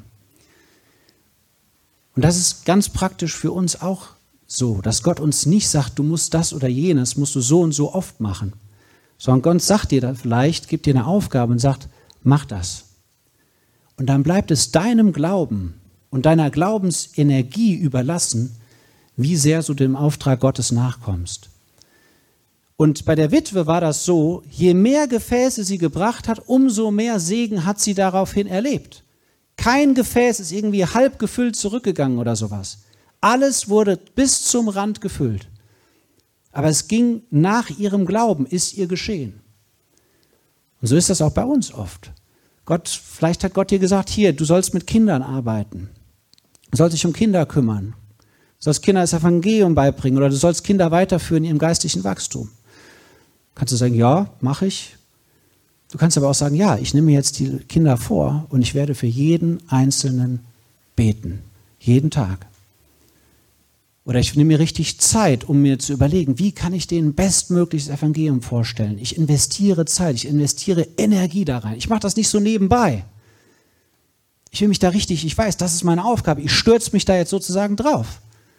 Und das ist ganz praktisch für uns auch so, dass Gott uns nicht sagt, du musst das oder jenes, musst du so und so oft machen. Sondern Gott sagt dir da vielleicht, gibt dir eine Aufgabe und sagt, mach das. Und dann bleibt es deinem Glauben und deiner Glaubensenergie überlassen, wie sehr du dem Auftrag Gottes nachkommst. Und bei der Witwe war das so, je mehr Gefäße sie gebracht hat, umso mehr Segen hat sie daraufhin erlebt. Kein Gefäß ist irgendwie halb gefüllt zurückgegangen oder sowas. Alles wurde bis zum Rand gefüllt. Aber es ging nach ihrem Glauben, ist ihr geschehen. Und so ist das auch bei uns oft. Gott, vielleicht hat Gott dir gesagt, hier, du sollst mit Kindern arbeiten. Du sollst dich um Kinder kümmern. Du sollst Kindern das Evangelium beibringen oder du sollst Kinder weiterführen in ihrem geistlichen Wachstum. Kannst du sagen, ja, mache ich. Du kannst aber auch sagen, ja, ich nehme mir jetzt die Kinder vor und ich werde für jeden Einzelnen beten. Jeden Tag. Oder ich nehme mir richtig Zeit, um mir zu überlegen, wie kann ich denen bestmögliches Evangelium vorstellen. Ich investiere Zeit, ich investiere Energie da rein. Ich mache das nicht so nebenbei. Ich will mich da richtig, ich weiß, das ist meine Aufgabe. Ich stürze mich da jetzt sozusagen drauf.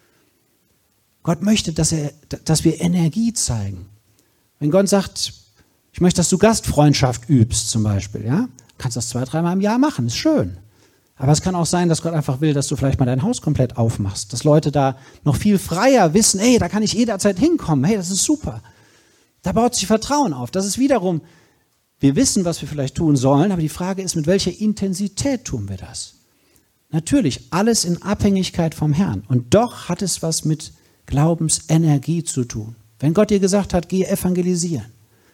Gott möchte, dass, er, dass wir Energie zeigen. Wenn Gott sagt, ich möchte, dass du Gastfreundschaft übst zum Beispiel, ja, kannst du das zwei, dreimal im Jahr machen, ist schön. Aber es kann auch sein, dass Gott einfach will, dass du vielleicht mal dein Haus komplett aufmachst, dass Leute da noch viel freier wissen, hey, da kann ich jederzeit hinkommen, hey, das ist super. Da baut sich Vertrauen auf. Das ist wiederum, wir wissen, was wir vielleicht tun sollen, aber die Frage ist, mit welcher Intensität tun wir das? Natürlich, alles in Abhängigkeit vom Herrn. Und doch hat es was mit Glaubensenergie zu tun. Wenn Gott dir gesagt hat, geh evangelisieren,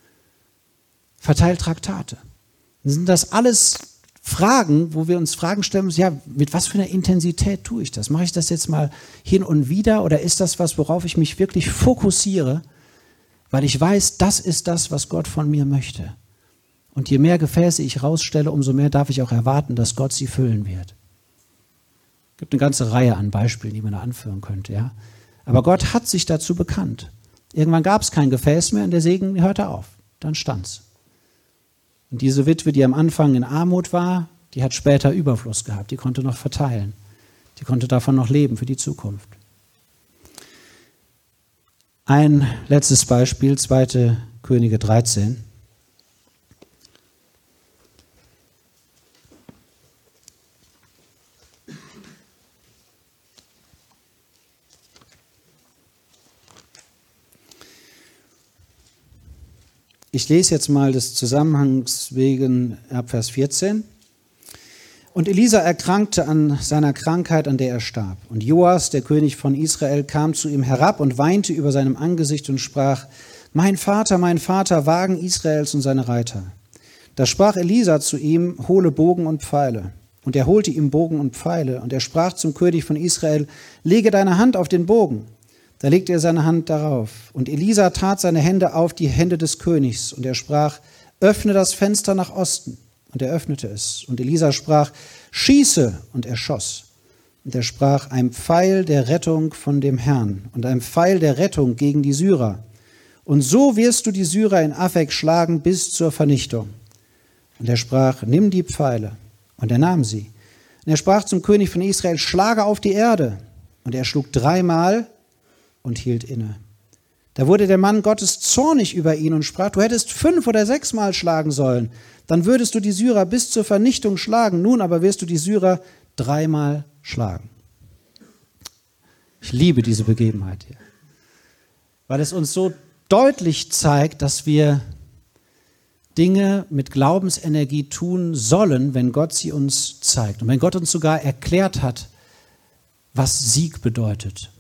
verteil Traktate, dann sind das alles Fragen, wo wir uns Fragen stellen müssen, ja, mit was für einer Intensität tue ich das? Mache ich das jetzt mal hin und wieder oder ist das was, worauf ich mich wirklich fokussiere, weil ich weiß, das ist das, was Gott von mir möchte. Und je mehr Gefäße ich rausstelle, umso mehr darf ich auch erwarten, dass Gott sie füllen wird. Es gibt eine ganze Reihe an Beispielen, die man da anführen könnte, ja. Aber Gott hat sich dazu bekannt. Irgendwann gab es kein Gefäß mehr und der Segen hörte auf. Dann stand's. Und diese Witwe, die am Anfang in Armut war, die hat später Überfluss gehabt. Die konnte noch verteilen. Die konnte davon noch leben für die Zukunft. Ein letztes Beispiel, zweite Könige dreizehn. Ich lese jetzt mal des Zusammenhangs wegen ab Vers vierzehn. Und Elisa erkrankte an seiner Krankheit, an der er starb. Und Joas, der König von Israel, kam zu ihm herab und weinte über seinem Angesicht und sprach: Mein Vater, mein Vater, Wagen Israels und seine Reiter. Da sprach Elisa zu ihm: Hole Bogen und Pfeile. Und er holte ihm Bogen und Pfeile. Und er sprach zum König von Israel: Lege deine Hand auf den Bogen. Da legte er seine Hand darauf. Und Elisa tat seine Hände auf die Hände des Königs. Und er sprach: Öffne das Fenster nach Osten. Und er öffnete es. Und Elisa sprach: Schieße. Und er schoss. Und er sprach: Ein Pfeil der Rettung von dem Herrn und ein Pfeil der Rettung gegen die Syrer. Und so wirst du die Syrer in Afek schlagen bis zur Vernichtung. Und er sprach: Nimm die Pfeile. Und er nahm sie. Und er sprach zum König von Israel: Schlage auf die Erde. Und er schlug dreimal und hielt inne. Da wurde der Mann Gottes zornig über ihn und sprach: Du hättest fünf oder sechsmal schlagen sollen, dann würdest du die Syrer bis zur Vernichtung schlagen. Nun aber wirst du die Syrer dreimal schlagen. Ich liebe diese Begebenheit hier, weil es uns so deutlich zeigt, dass wir Dinge mit Glaubensenergie tun sollen, wenn Gott sie uns zeigt. Und wenn Gott uns sogar erklärt hat, was Sieg bedeutet.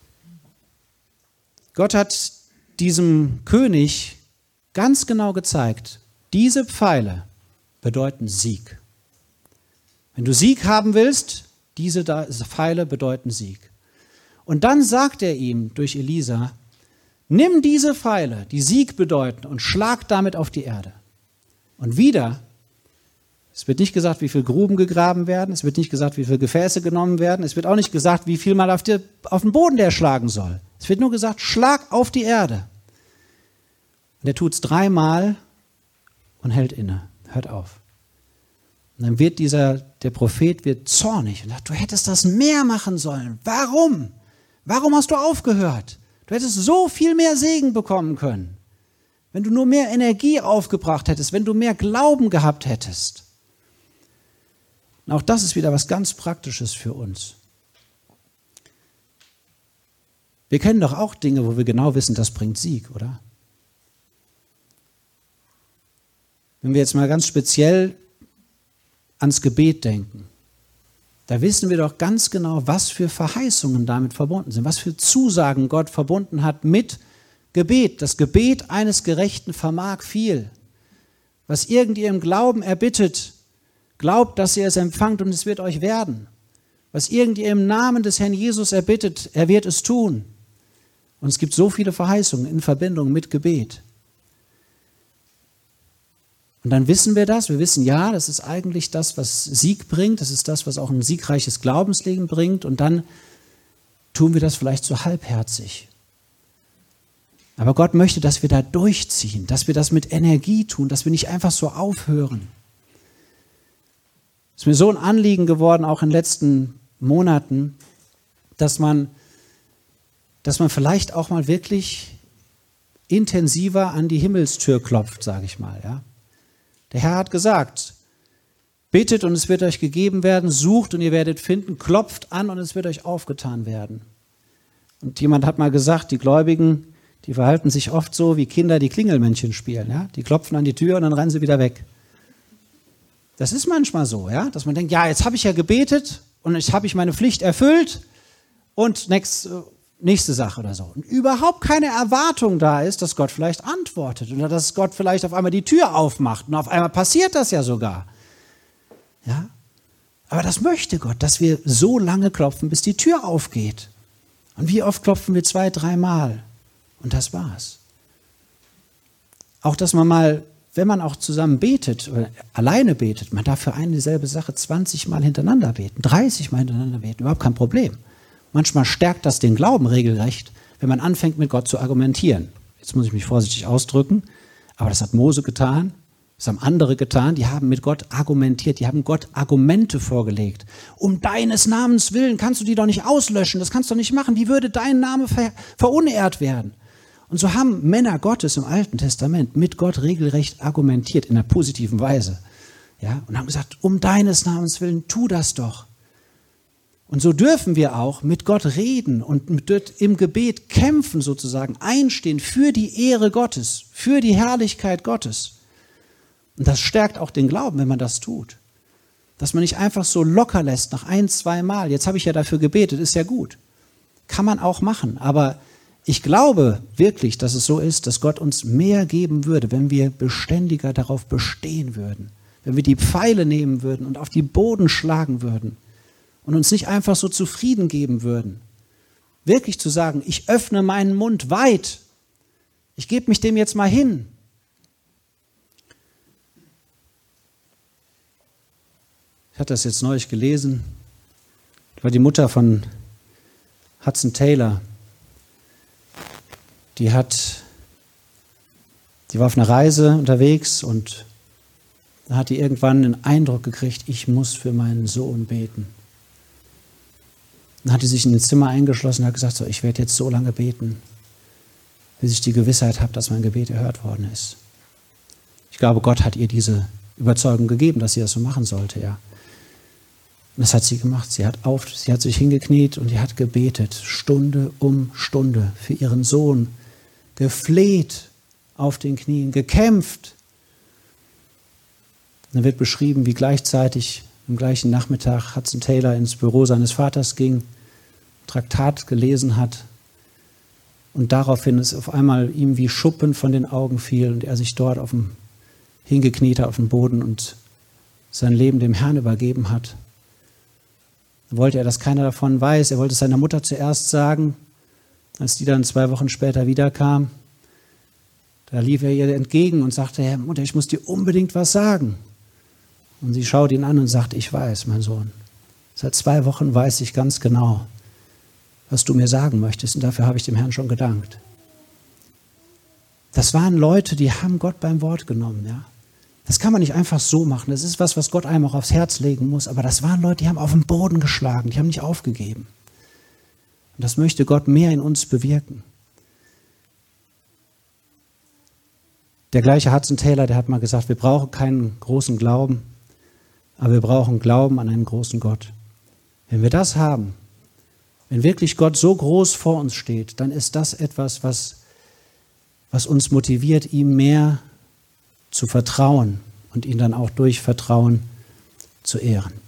Gott hat diesem König ganz genau gezeigt, diese Pfeile bedeuten Sieg. Wenn du Sieg haben willst, diese Pfeile bedeuten Sieg. Und dann sagt er ihm durch Elisa: Nimm diese Pfeile, die Sieg bedeuten, und schlag damit auf die Erde. Und wieder, es wird nicht gesagt, wie viele Gruben gegraben werden, es wird nicht gesagt, wie viele Gefäße genommen werden, es wird auch nicht gesagt, wie viel mal auf, die, auf den Boden der schlagen soll. Es wird nur gesagt: Schlag auf die Erde. Und er tut es dreimal und hält inne, hört auf. Und dann wird dieser, der Prophet wird zornig und sagt: Du hättest das mehr machen sollen. Warum? Warum hast du aufgehört? Du hättest so viel mehr Segen bekommen können, wenn du nur mehr Energie aufgebracht hättest, wenn du mehr Glauben gehabt hättest. Und auch das ist wieder was ganz Praktisches für uns. Wir kennen doch auch Dinge, wo wir genau wissen, das bringt Sieg, oder? Wenn wir jetzt mal ganz speziell ans Gebet denken, da wissen wir doch ganz genau, was für Verheißungen damit verbunden sind, was für Zusagen Gott verbunden hat mit Gebet. Das Gebet eines Gerechten vermag viel. Was irgend ihr im Glauben erbittet, glaubt, dass ihr es empfangt und es wird euch werden. Was irgend ihr im Namen des Herrn Jesus erbittet, er wird es tun. Und es gibt so viele Verheißungen in Verbindung mit Gebet. Und dann wissen wir das, wir wissen, ja, das ist eigentlich das, was Sieg bringt, das ist das, was auch ein siegreiches Glaubensleben bringt, und dann tun wir das vielleicht so halbherzig. Aber Gott möchte, dass wir da durchziehen, dass wir das mit Energie tun, dass wir nicht einfach so aufhören. Es ist mir so ein Anliegen geworden, auch in den letzten Monaten, dass man, dass man vielleicht auch mal wirklich intensiver an die Himmelstür klopft, sage ich mal, ja. Der Herr hat gesagt: Bittet und es wird euch gegeben werden, sucht und ihr werdet finden, klopft an und es wird euch aufgetan werden. Und jemand hat mal gesagt, die Gläubigen, die verhalten sich oft so wie Kinder, die Klingelmännchen spielen. Ja? Die klopfen an die Tür und dann rennen sie wieder weg. Das ist manchmal so, ja? Dass man denkt, ja, jetzt habe ich ja gebetet und jetzt habe ich meine Pflicht erfüllt und next, nächste Sache oder so. Und überhaupt keine Erwartung da ist, dass Gott vielleicht antwortet oder dass Gott vielleicht auf einmal die Tür aufmacht. Und auf einmal passiert das ja sogar. Ja? Aber das möchte Gott, dass wir so lange klopfen, bis die Tür aufgeht. Und wie oft klopfen wir? Zwei, dreimal. Und das war's. Auch, dass man mal, wenn man auch zusammen betet oder alleine betet, man darf für eine dieselbe Sache zwanzig Mal hintereinander beten, dreißig Mal hintereinander beten, überhaupt kein Problem. Manchmal stärkt das den Glauben regelrecht, wenn man anfängt, mit Gott zu argumentieren. Jetzt muss ich mich vorsichtig ausdrücken, aber das hat Mose getan, das haben andere getan, die haben mit Gott argumentiert, die haben Gott Argumente vorgelegt. Um deines Namens willen kannst du die doch nicht auslöschen, das kannst du doch nicht machen, wie würde dein Name ver- verunehrt werden? Und so haben Männer Gottes im Alten Testament mit Gott regelrecht argumentiert, in einer positiven Weise. Ja, und haben gesagt, um deines Namens willen, tu das doch. Und so dürfen wir auch mit Gott reden und mit, im Gebet kämpfen sozusagen, einstehen für die Ehre Gottes, für die Herrlichkeit Gottes. Und das stärkt auch den Glauben, wenn man das tut. Dass man nicht einfach so locker lässt nach ein, zwei Mal. Jetzt habe ich ja dafür gebetet, ist ja gut. Kann man auch machen. Aber ich glaube wirklich, dass es so ist, dass Gott uns mehr geben würde, wenn wir beständiger darauf bestehen würden. Wenn wir die Pfeile nehmen würden und auf die Boden schlagen würden. Und uns nicht einfach so zufrieden geben würden. Wirklich zu sagen, ich öffne meinen Mund weit. Ich gebe mich dem jetzt mal hin. Ich hatte das jetzt neulich gelesen. Das war die Mutter von Hudson Taylor. Die hat, die war auf einer Reise unterwegs und da hat die irgendwann einen Eindruck gekriegt, ich muss für meinen Sohn beten. Dann hat sie sich in ein Zimmer eingeschlossen und hat gesagt, so, ich werde jetzt so lange beten, bis ich die Gewissheit habe, dass mein Gebet erhört worden ist. Ich glaube, Gott hat ihr diese Überzeugung gegeben, dass sie das so machen sollte, ja. Und das hat sie gemacht. Sie hat auf, sie hat sich hingekniet und sie hat gebetet, Stunde um Stunde für ihren Sohn, gefleht auf den Knien, gekämpft. Und dann wird beschrieben, wie gleichzeitig am gleichen Nachmittag Hudson Taylor ins Büro seines Vaters ging, Traktat gelesen hat und daraufhin es auf einmal ihm wie Schuppen von den Augen fiel und er sich dort auf dem, hingekniet hat auf dem Boden und sein Leben dem Herrn übergeben hat. Dann wollte er, dass keiner davon weiß. Er wollte es seiner Mutter zuerst sagen, als die dann zwei Wochen später wiederkam. Da lief er ihr entgegen und sagte, Herr Mutter, ich muss dir unbedingt was sagen. Und sie schaut ihn an und sagt, ich weiß, mein Sohn, seit zwei Wochen weiß ich ganz genau, was du mir sagen möchtest. Und dafür habe ich dem Herrn schon gedankt. Das waren Leute, die haben Gott beim Wort genommen. Ja? Das kann man nicht einfach so machen. Das ist was, was Gott einem auch aufs Herz legen muss. Aber das waren Leute, die haben auf den Boden geschlagen. Die haben nicht aufgegeben. Und das möchte Gott mehr in uns bewirken. Der gleiche Hudson Taylor, der hat mal gesagt, wir brauchen keinen großen Glauben, aber wir brauchen Glauben an einen großen Gott. Wenn wir das haben, wenn wirklich Gott so groß vor uns steht, dann ist das etwas, was, was uns motiviert, ihm mehr zu vertrauen und ihn dann auch durch Vertrauen zu ehren.